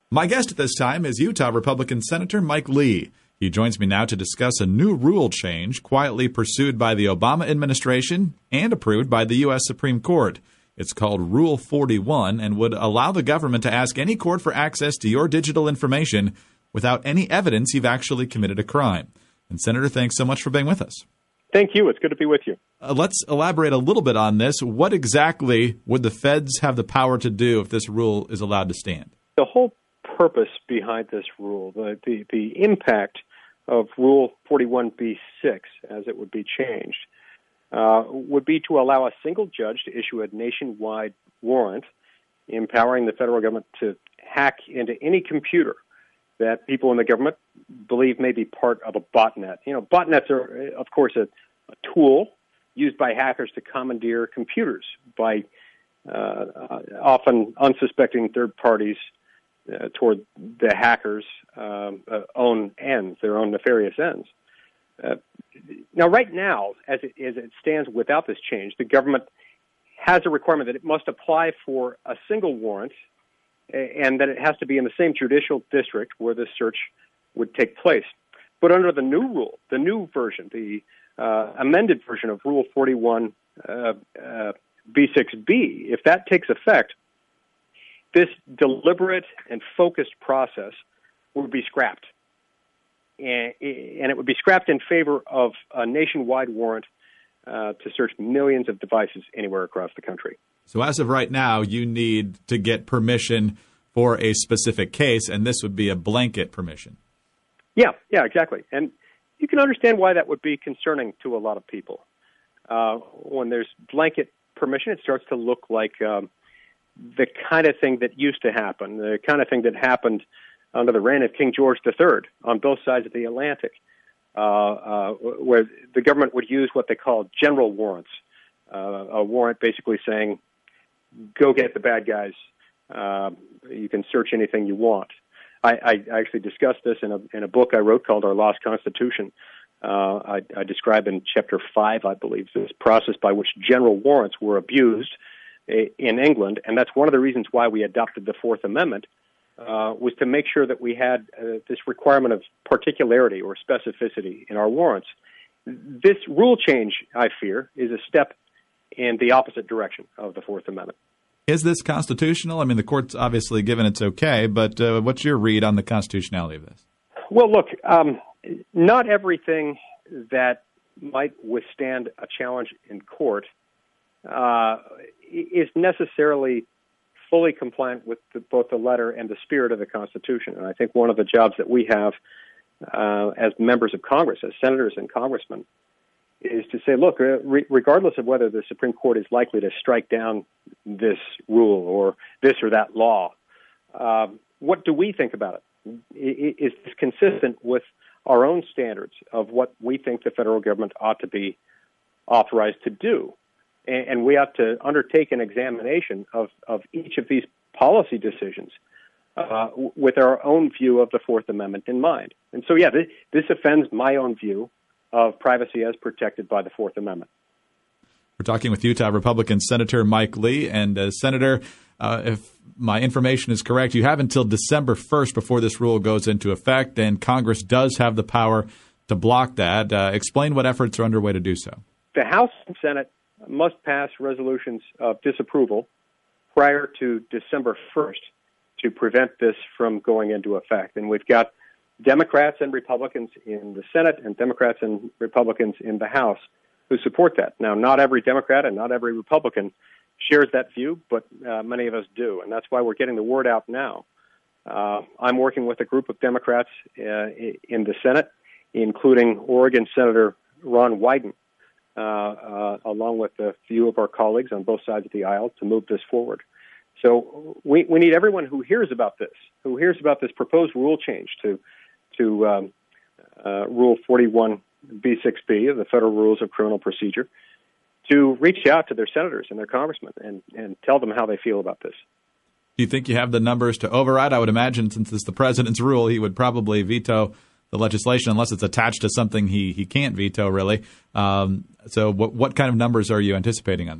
My guest at this time is Utah Republican Senator Mike Lee. He joins me now to discuss a new rule change quietly pursued by the Obama administration and approved by the U.S. Supreme Court. It's called Rule 41 and would allow the government to ask any court for access to your digital information without any evidence you've actually committed a crime. And Senator, thanks so much for being with us. Thank you. It's good to be with you. Let's elaborate a little bit on this. What exactly would the feds have the power to do if this rule is allowed to stand? The whole purpose behind this rule, the impact of Rule 41b-6, as it would be changed, would be to allow a single judge to issue a nationwide warrant empowering the federal government to hack into any computer that people in the government believe may be part of a botnet. You know, botnets are, of course, a tool used by hackers to commandeer computers by often unsuspecting third parties toward the hackers' own ends, their own nefarious ends. Now, right now, as it stands without this change, the government has a requirement that it must apply for a single warrant and that it has to be in the same judicial district where the search would take place. But under the new rule, the new version, the amended version of Rule 41 B6B, if that takes effect, this deliberate and focused process would be scrapped. And it would be scrapped in favor of a nationwide warrant to search millions of devices anywhere across the country. So as of right now, you need to get permission for a specific case, and this would be a blanket permission. Yeah, exactly. And you can understand why that would be concerning to a lot of people. When there's blanket permission, it starts to look like the kind of thing that used to happen, the kind of thing that happened under the reign of King George III on both sides of the Atlantic, where the government would use what they call general warrants, a warrant basically saying, go get the bad guys, you can search anything you want. I actually discussed this in a book I wrote called Our Lost Constitution. I describe in Chapter 5, I believe, this process by which general warrants were abused in England, and that's one of the reasons why we adopted the Fourth Amendment, was to make sure that we had this requirement of particularity or specificity in our warrants. This rule change, I fear, is a step in the opposite direction of the Fourth Amendment. Is this constitutional? I mean, the court's obviously given it's okay, but what's your read on the constitutionality of this? Well, look, not everything that might withstand a challenge in court is necessarily fully compliant with both the letter and the spirit of the Constitution. And I think one of the jobs that we have as members of Congress, as senators and congressmen, is to say, look, regardless of whether the Supreme Court is likely to strike down this rule or this or that law, what do we think about it? Is this consistent with our own standards of what we think the federal government ought to be authorized to do? And we have to undertake an examination of each of these policy decisions with our own view of the Fourth Amendment in mind. And so, yeah, this offends my own view of privacy as protected by the Fourth Amendment. We're talking with Utah Republican Senator Mike Lee. And, Senator, if my information is correct, you have until December 1st before this rule goes into effect, and Congress does have the power to block that. Explain what efforts are underway to do so. The House and Senate must pass resolutions of disapproval prior to December 1st to prevent this from going into effect. And we've got Democrats and Republicans in the Senate and Democrats and Republicans in the House who support that. Now, not every Democrat and not every Republican shares that view, but many of us do, and that's why we're getting the word out now. I'm working with a group of Democrats in the Senate, including Oregon Senator Ron Wyden, along with a few of our colleagues on both sides of the aisle to move this forward. So we need everyone who hears about this proposed rule change to Rule 41B6B of the Federal Rules of Criminal Procedure to reach out to their senators and their congressmen and tell them how they feel about this. Do you think you have the numbers to override? I would imagine since it's the president's rule, he would probably veto the legislation unless it's attached to something he can't veto, really. So what kind of numbers are you anticipating on this?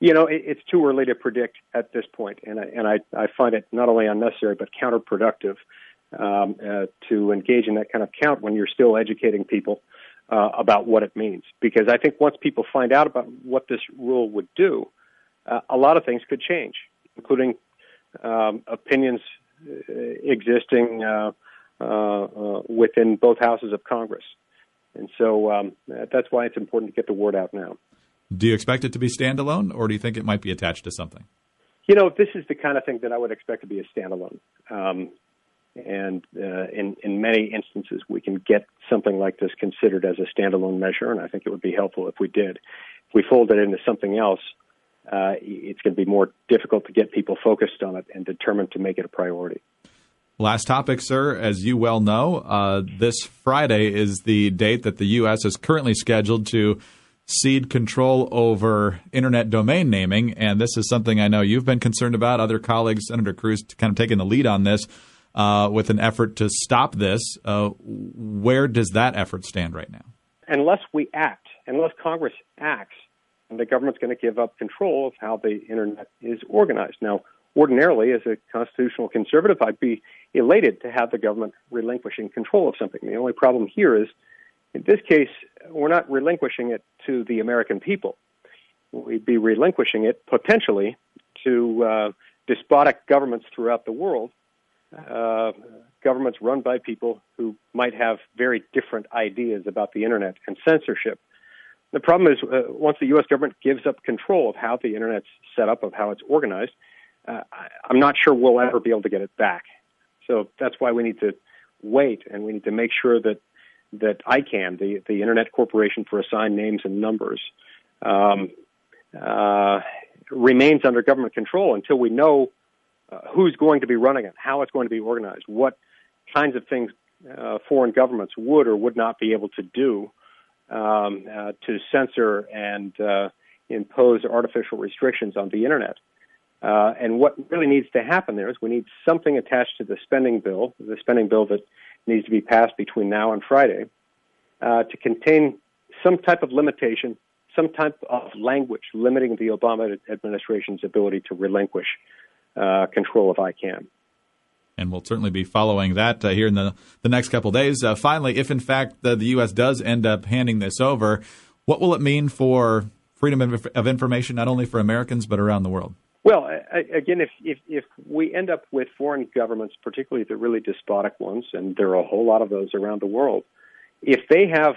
It's too early to predict at this point, and I find it not only unnecessary but counterproductive to engage in that kind of count when you're still educating people about what it means. Because I think once people find out about what this rule would do, a lot of things could change, including opinions existing within both houses of Congress. And so that's why it's important to get the word out now. Do you expect it to be standalone, or do you think it might be attached to something? This is the kind of thing that I would expect to be a standalone. And in many instances, we can get something like this considered as a standalone measure, and I think it would be helpful if we did. If we fold it into something else, it's going to be more difficult to get people focused on it and determined to make it a priority. Last topic, sir. As you well know, this Friday is the date that the U.S. is currently scheduled to cede control over Internet domain naming, and this is something I know you've been concerned about. Other colleagues, Senator Cruz, kind of taking the lead on this with an effort to stop this. Where does that effort stand right now? Unless Congress acts, and the government's going to give up control of how the Internet is organized. Now, ordinarily, as a constitutional conservative, I'd be elated to have the government relinquishing control of something. The only problem here is, in this case, we're not relinquishing it to the American people. We'd be relinquishing it potentially to despotic governments throughout the world, governments run by people who might have very different ideas about the Internet and censorship. The problem is once the U.S. government gives up control of how the Internet's set up, of how it's organized, I'm not sure we'll ever be able to get it back. So that's why we need to wait, and we need to make sure that ICANN, the Internet Corporation for Assigned Names and Numbers, remains under government control until we know who's going to be running it, how it's going to be organized, what kinds of things foreign governments would or would not be able to do to censor and impose artificial restrictions on the Internet. And what really needs to happen there is we need something attached to the spending bill that needs to be passed between now and Friday, to contain some type of limitation, some type of language limiting the Obama administration's ability to relinquish control of ICANN. And we'll certainly be following that here in the next couple of days. Finally, if in fact the U.S. does end up handing this over, what will it mean for freedom of information, not only for Americans, but around the world? Well, again, if we end up with foreign governments, particularly the really despotic ones, and there are a whole lot of those around the world, if they have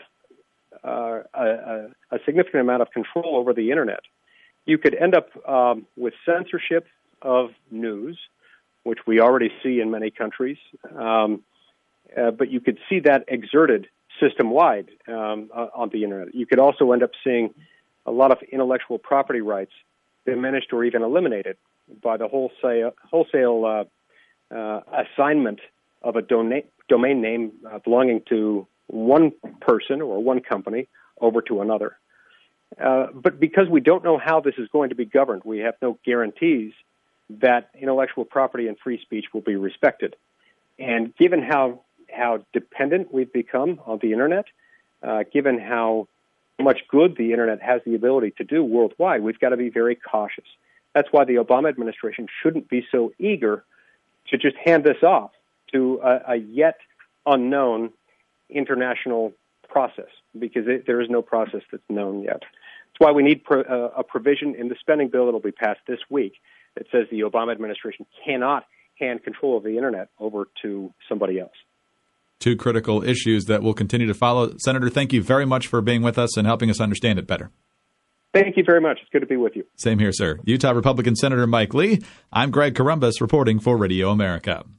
a significant amount of control over the Internet, you could end up with censorship of news, which we already see in many countries, but you could see that exerted system-wide on the Internet. You could also end up seeing a lot of intellectual property rights diminished or even eliminated by the wholesale assignment of a domain name belonging to one person or one company over to another. But because we don't know how this is going to be governed, we have no guarantees that intellectual property and free speech will be respected. And given how dependent we've become on the Internet, given how much good the Internet has the ability to do worldwide, we've got to be very cautious. That's why the Obama administration shouldn't be so eager to just hand this off to a yet unknown international process, because there is no process that's known yet. That's why we need a provision in the spending bill that will be passed this week that says the Obama administration cannot hand control of the Internet over to somebody else. Two critical issues that we'll continue to follow. Senator, thank you very much for being with us and helping us understand it better. Thank you very much. It's good to be with you. Same here, sir. Utah Republican Senator Mike Lee. I'm Greg Corombos reporting for Radio America.